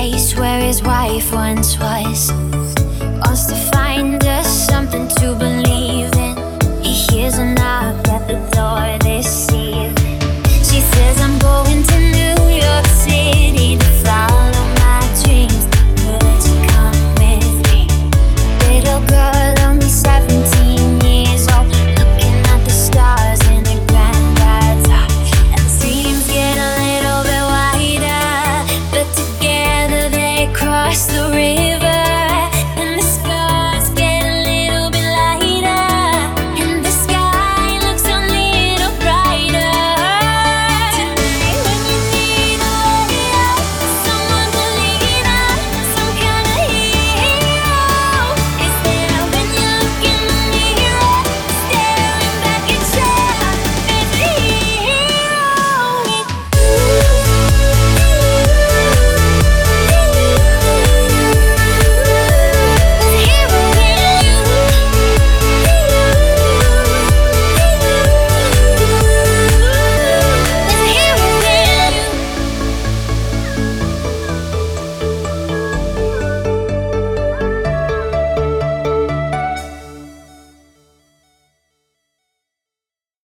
place where his wife once was. Wants to find us something to believe in. He hears a knock at the door this evening. She says, I'm going to New York City to follow my dreams. Would you come with me? Little girl, only 17 years old, looking at the stars in her granddad's heart. And the dreams get a little bit wider, but together they cross the river.